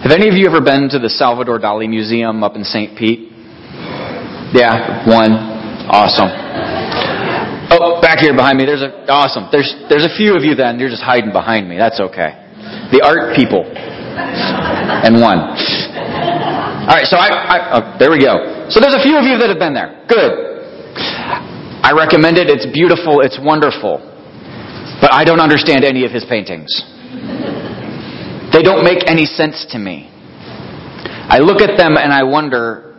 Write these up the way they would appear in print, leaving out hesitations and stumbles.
Have any of you ever been to the Salvador Dali Museum up in St. Pete? Yeah, one. Awesome. Oh, back here behind me, awesome. There's a few of you then, you're just hiding behind me. That's okay. The art people. And one. All right, so there we go. So there's a few of you that have been there. Good. I recommend it. It's beautiful. It's wonderful. But I don't understand any of his paintings. They don't make any sense to me. I look at them and I wonder,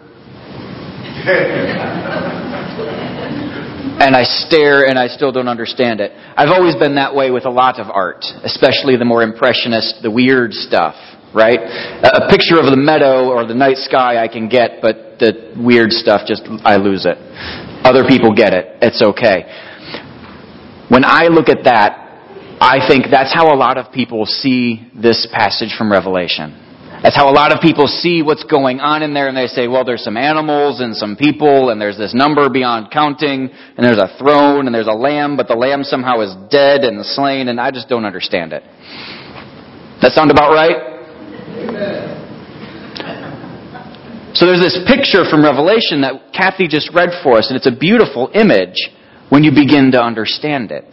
and I stare and I still don't understand it. I've always been that way with a lot of art, especially the more impressionist, the weird stuff, right? A picture of the meadow or the night sky I can get, but the weird stuff, I lose it. Other people get it. It's okay. When I look at that, I think that's how a lot of people see this passage from Revelation. That's how a lot of people see what's going on in there, and they say, well, there's some animals and some people, and there's this number beyond counting, and there's a throne, and there's a lamb, but the lamb somehow is dead and slain, and I just don't understand it. That sound about right? So there's this picture from Revelation that Kathy just read for us, and it's a beautiful image when you begin to understand it.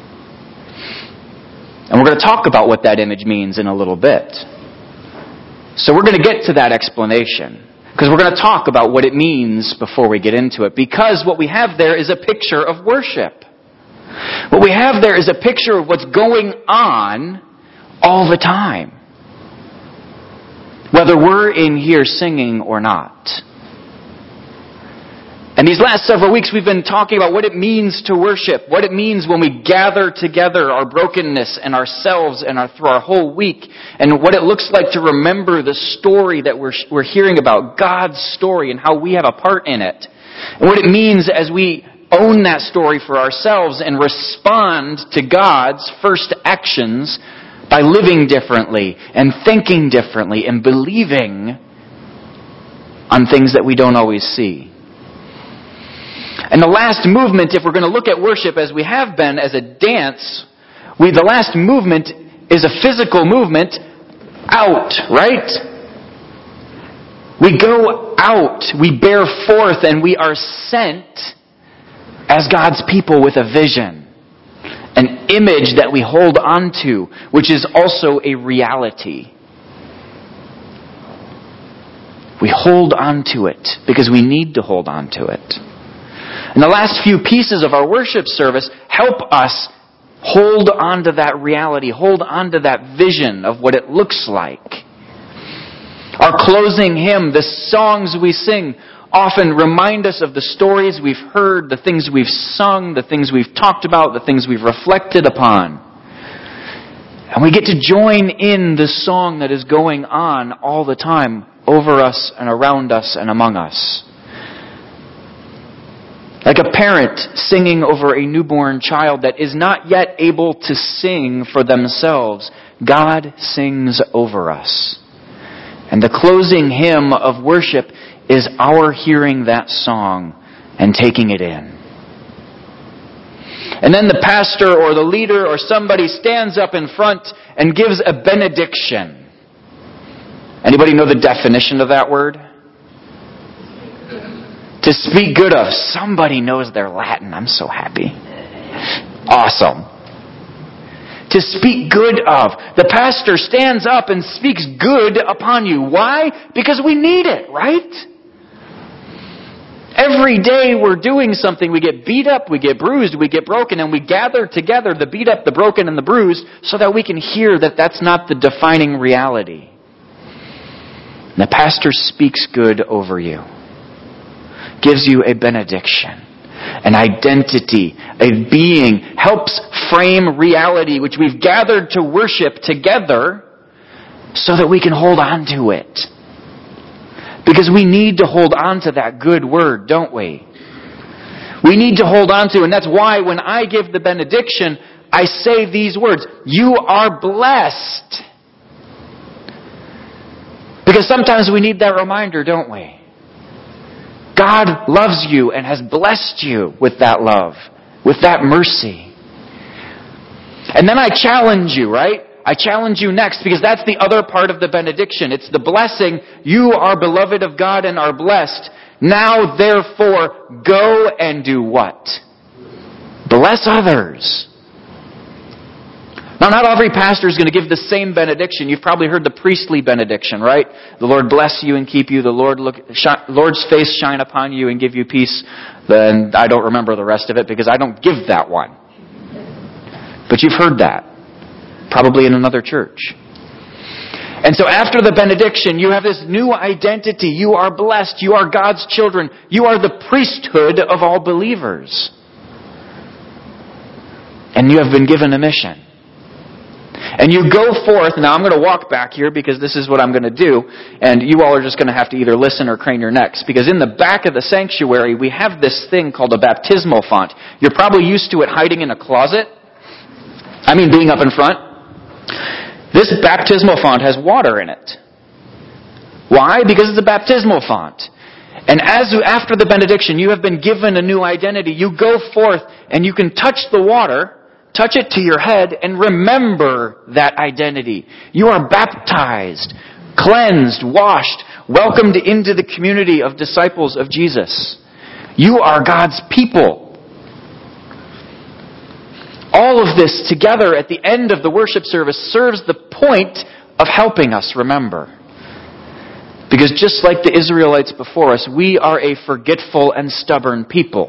And we're going to talk about what that image means in a little bit. So we're going to get to that explanation, because we're going to talk about what it means before we get into it. Because what we have there is a picture of worship. What we have there is a picture of what's going on all the time. Whether we're in here singing or not. And these last several weeks we've been talking about what it means to worship, what it means when we gather together our brokenness and ourselves and through our whole week, and what it looks like to remember the story that we're hearing about, God's story, and how we have a part in it. And what it means as we own that story for ourselves and respond to God's first actions by living differently and thinking differently and believing on things that we don't always see. And the last movement, if we're going to look at worship as we have been as a dance, the last movement is a physical movement out, right? We go out, we bear forth, and we are sent as God's people with a vision, an image that we hold on to, which is also a reality. We hold on to it because we need to hold on to it. And the last few pieces of our worship service help us hold on to that reality, hold on to that vision of what it looks like. Our closing hymn, the songs we sing, often remind us of the stories we've heard, the things we've sung, the things we've talked about, the things we've reflected upon. And we get to join in the song that is going on all the time, over us and around us and among us. Like a parent singing over a newborn child that is not yet able to sing for themselves, God sings over us. And the closing hymn of worship is our hearing that song and taking it in. And then the pastor or the leader or somebody stands up in front and gives a benediction. Anybody know the definition of that word? To speak good of. Somebody knows their Latin. I'm so happy. Awesome. To speak good of. The pastor stands up and speaks good upon you. Why? Because we need it, right? Every day we're doing something. We get beat up, we get bruised, we get broken, and we gather together the beat up, the broken, and the bruised so that we can hear that that's not the defining reality. And the pastor speaks good over you. Gives you a benediction, an identity, a being, helps frame reality which we've gathered to worship together so that we can hold on to it. Because we need to hold on to that good word, don't we? We need to hold on to, and that's why when I give the benediction, I say these words, you are blessed. Because sometimes we need that reminder, don't we? God loves you and has blessed you with that love, with that mercy. And then I challenge you, right? I challenge you next, because that's the other part of the benediction. It's the blessing. You are beloved of God and are blessed. Now, therefore, go and do what? Bless others. Now, not every pastor is going to give the same benediction. You've probably heard the priestly benediction, right? The Lord bless you and keep you. The Lord's face shine upon you and give you peace. Then I don't remember the rest of it because I don't give that one. But you've heard that. Probably in another church. And so after the benediction, you have this new identity. You are blessed. You are God's children. You are the priesthood of all believers. And you have been given a mission. And you go forth. Now I'm going to walk back here because this is what I'm going to do. And you all are just going to have to either listen or crane your necks. Because in the back of the sanctuary, we have this thing called a baptismal font. You're probably used to it hiding in a closet. I mean being up in front. This baptismal font has water in it. Why? Because it's a baptismal font. And after the benediction, you have been given a new identity. You go forth and you can touch the water, touch it to your head, and remember that identity. You are baptized, cleansed, washed, welcomed into the community of disciples of Jesus. You are God's people. All of this together at the end of the worship service serves the point of helping us remember. Because just like the Israelites before us, we are a forgetful and stubborn people.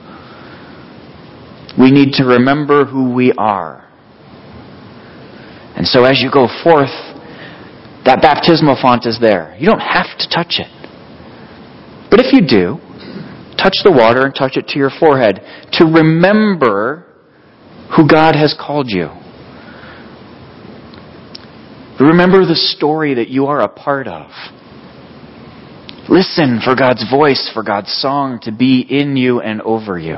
We need to remember who we are. And so as you go forth, that baptismal font is there. You don't have to touch it. But if you do, touch the water and touch it to your forehead to remember who God has called you. Remember the story that you are a part of. Listen for God's voice, for God's song to be in you and over you.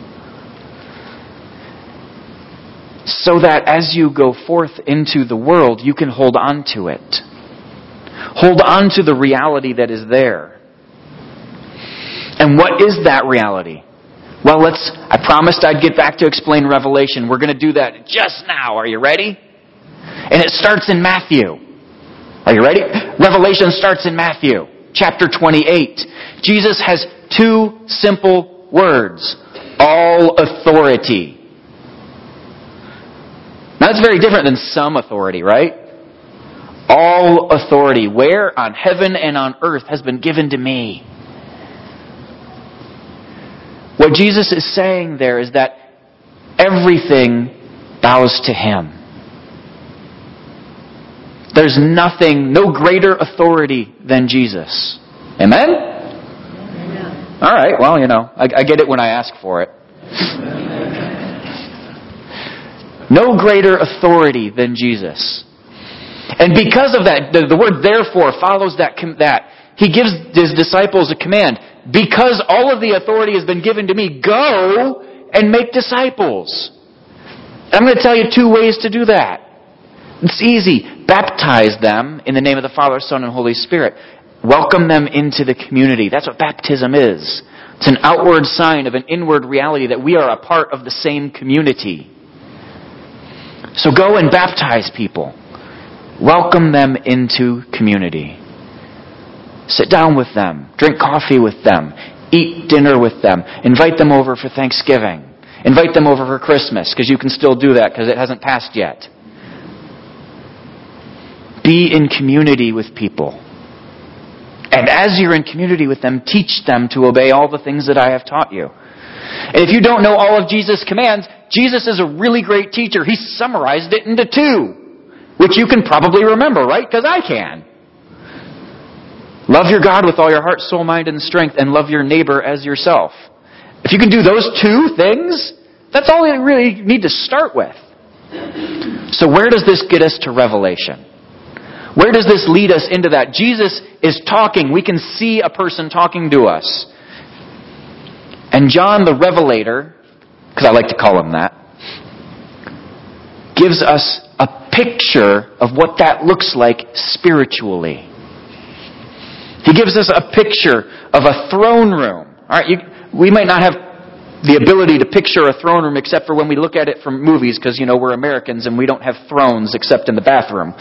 So that as you go forth into the world, you can hold on to it. Hold on to the reality that is there. And what is that reality? Well, I promised I'd get back to explain Revelation. We're going to do that just now. Are you ready? And it starts in Matthew. Are you ready? Revelation starts in Matthew, chapter 28. Jesus has two simple words. All authority. Now, that's very different than some authority, right? All authority, where on heaven and on earth, has been given to me. What Jesus is saying there is that everything bows to Him. There's no greater authority than Jesus. Amen? Amen. All right, well, I get it when I ask for it. No greater authority than Jesus. And because of that, the word therefore follows that. He gives His disciples a command. Because all of the authority has been given to me, go and make disciples. I'm going to tell you two ways to do that. It's easy. Baptize them in the name of the Father, Son, and Holy Spirit. Welcome them into the community. That's what baptism is. It's an outward sign of an inward reality that we are a part of the same community. So go and baptize people. Welcome them into community. Sit down with them. Drink coffee with them. Eat dinner with them. Invite them over for Thanksgiving. Invite them over for Christmas, because you can still do that because it hasn't passed yet. Be in community with people. And as you're in community with them, teach them to obey all the things that I have taught you. And if you don't know all of Jesus' commands, Jesus is a really great teacher. He summarized it into 2, which you can probably remember, right? Because I can. Love your God with all your heart, soul, mind, and strength, and love your neighbor as yourself. If you can do those 2 things, that's all you really need to start with. So where does this get us to Revelation? Where does this lead us into that? Jesus is talking. We can see a person talking to us. And John the Revelator, because I like to call him that, gives us a picture of what that looks like spiritually. He gives us a picture of a throne room. All right, we might not have the ability to picture a throne room except for when we look at it from movies because, we're Americans and we don't have thrones except in the bathroom.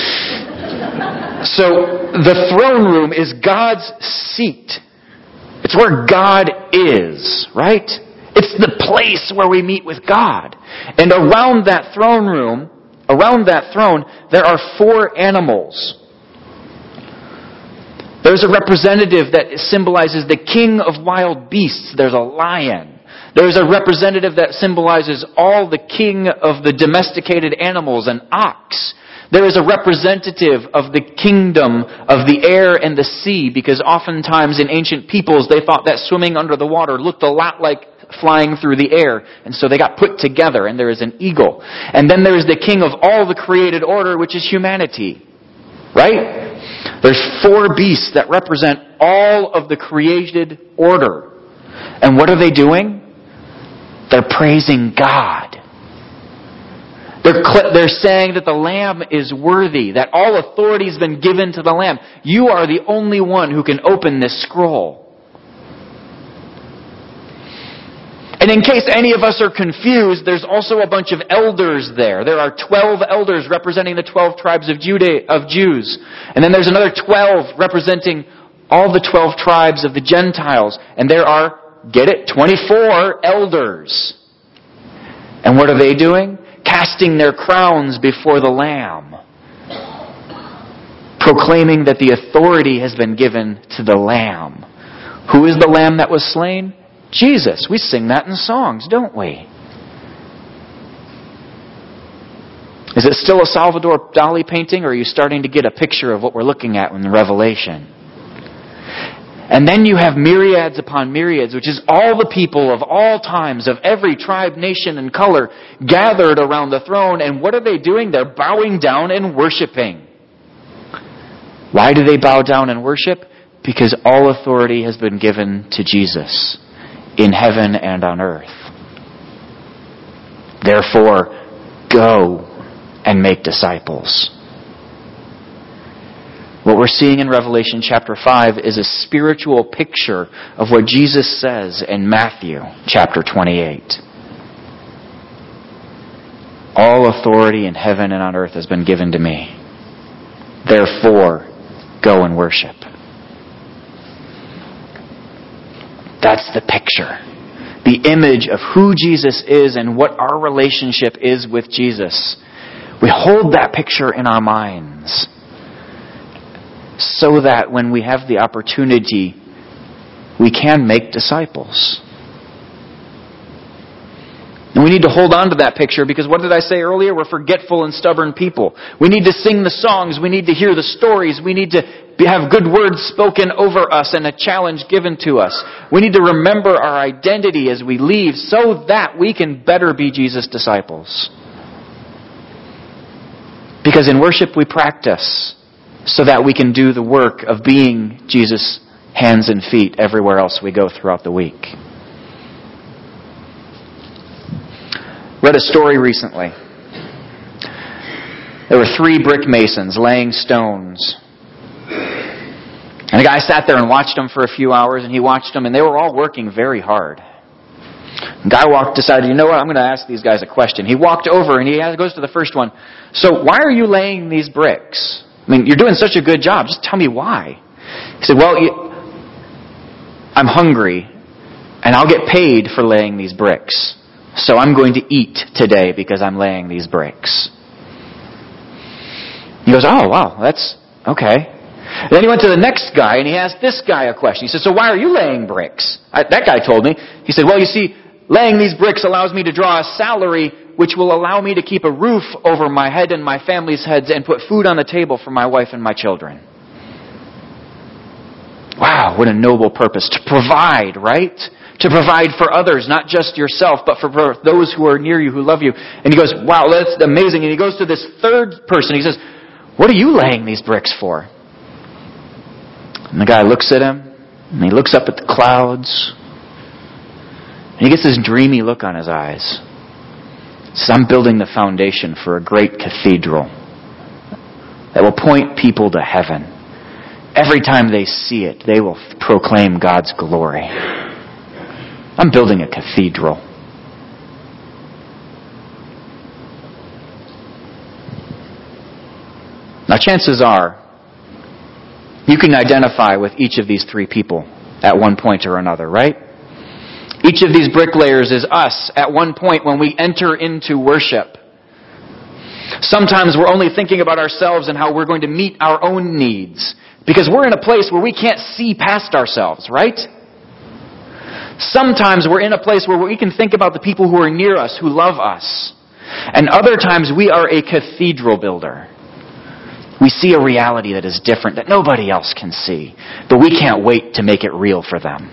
So the throne room is God's seat. It's where God is, right? It's the place where we meet with God. And around that throne, there are 4 animals. There's a representative that symbolizes the king of wild beasts. There's a lion. There's a representative that symbolizes all the king of the domesticated animals, an ox. There is a representative of the kingdom of the air and the sea, because oftentimes in ancient peoples they thought that swimming under the water looked a lot like flying through the air, and so they got put together, and there is an eagle. And then there is the king of all the created order, which is humanity. Right? There's 4 beasts that represent all of the created order. And what are they doing? They're praising God. They're saying that the Lamb is worthy, that all authority has been given to the Lamb. You are the only one who can open this scroll. And in case any of us are confused, there's also a bunch of elders there. There are 12 elders representing the 12 tribes of Jews. And then there's another 12 representing all the 12 tribes of the Gentiles. And there are, get it, 24 elders. And what are they doing? Casting their crowns before the Lamb. Proclaiming that the authority has been given to the Lamb. Who is the Lamb that was slain? Jesus. We sing that in songs, don't we? Is it still a Salvador Dali painting, or are you starting to get a picture of what we're looking at in Revelation? And then you have myriads upon myriads, which is all the people of all times, of every tribe, nation, and color, gathered around the throne. And what are they doing? They're bowing down and worshiping. Why do they bow down and worship? Because all authority has been given to Jesus in heaven and on earth. Therefore, go and make disciples. What we're seeing in Revelation chapter 5 is a spiritual picture of what Jesus says in Matthew chapter 28. All authority in heaven and on earth has been given to me. Therefore, go and worship. That's the picture. The image of who Jesus is and what our relationship is with Jesus. We hold that picture in our minds so that when we have the opportunity, we can make disciples. And we need to hold on to that picture because what did I say earlier? We're forgetful and stubborn people. We need to sing the songs. We need to hear the stories. We need to have good words spoken over us and a challenge given to us. We need to remember our identity as we leave so that we can better be Jesus' disciples. Because in worship we practice so that we can do the work of being Jesus' hands and feet everywhere else we go throughout the week. Read a story recently. There were 3 brick masons laying stones. And the guy sat there and watched them for a few hours, and he watched them, and they were all working very hard. The guy decided, you know what, I'm going to ask these guys a question. He walked over, and he goes to the first one. So why are you laying these bricks? I mean, you're doing such a good job. Just tell me why. He said, well, I'm hungry, and I'll get paid for laying these bricks. So I'm going to eat today because I'm laying these bricks. He goes, oh, wow, that's okay. And then he went to the next guy and he asked this guy a question. He said, so why are you laying bricks? That guy told me. He said, well, you see, laying these bricks allows me to draw a salary which will allow me to keep a roof over my head and my family's heads and put food on the table for my wife and my children. Wow, what a noble purpose. To provide, right? To provide for others, not just yourself, but for those who are near you, who love you. And he goes, wow, that's amazing. And he goes to this third person. He says, what are you laying these bricks for? And the guy looks at him, and he looks up at the clouds, and he gets this dreamy look on his eyes. He says, I'm building the foundation for a great cathedral that will point people to heaven. Every time they see it, they will proclaim God's glory. I'm building a cathedral. Now, chances are, you can identify with each of these three people at one point or another, right? Each of these bricklayers is us at one point when we enter into worship. Sometimes we're only thinking about ourselves and how we're going to meet our own needs, because we're in a place where we can't see past ourselves, right? Sometimes we're in a place where we can think about the people who are near us, who love us. And other times we are a cathedral builder. We see a reality that is different, that nobody else can see, but we can't wait to make it real for them.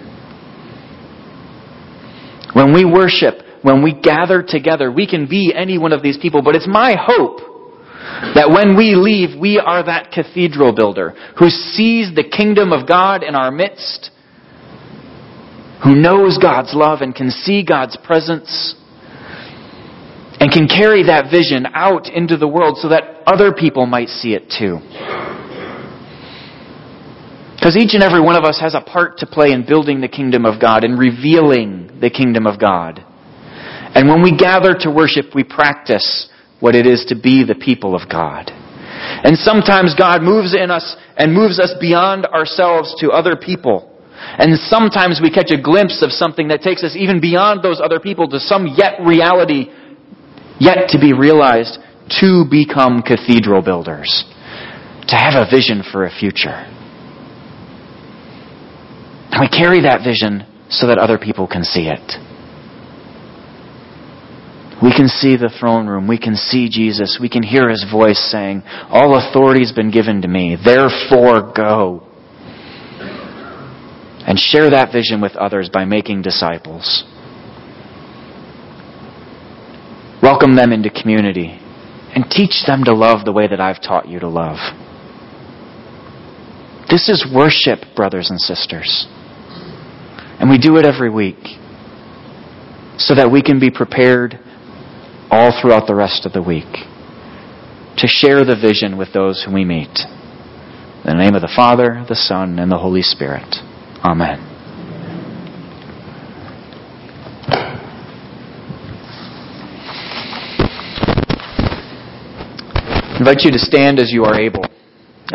When we worship, when we gather together, we can be any one of these people, but it's my hope that when we leave, we are that cathedral builder who sees the kingdom of God in our midst, who knows God's love and can see God's presence, and can carry that vision out into the world so that other people might see it too. Because each and every one of us has a part to play in building the kingdom of God and revealing the kingdom of God. And when we gather to worship, we practice what it is to be the people of God. And sometimes God moves in us and moves us beyond ourselves to other people. And sometimes we catch a glimpse of something that takes us even beyond those other people to some reality yet to be realized, to become cathedral builders, to have a vision for a future. And we carry that vision so that other people can see it. We can see the throne room. We can see Jesus. We can hear His voice saying, all authority has been given to me. Therefore go. And share that vision with others by making disciples. Welcome them into community. And teach them to love the way that I've taught you to love. This is worship, brothers and sisters. And we do it every week so that we can be prepared all throughout the rest of the week to share the vision with those whom we meet. In the name of the Father, the Son, and the Holy Spirit. Amen. I invite you to stand as you are able.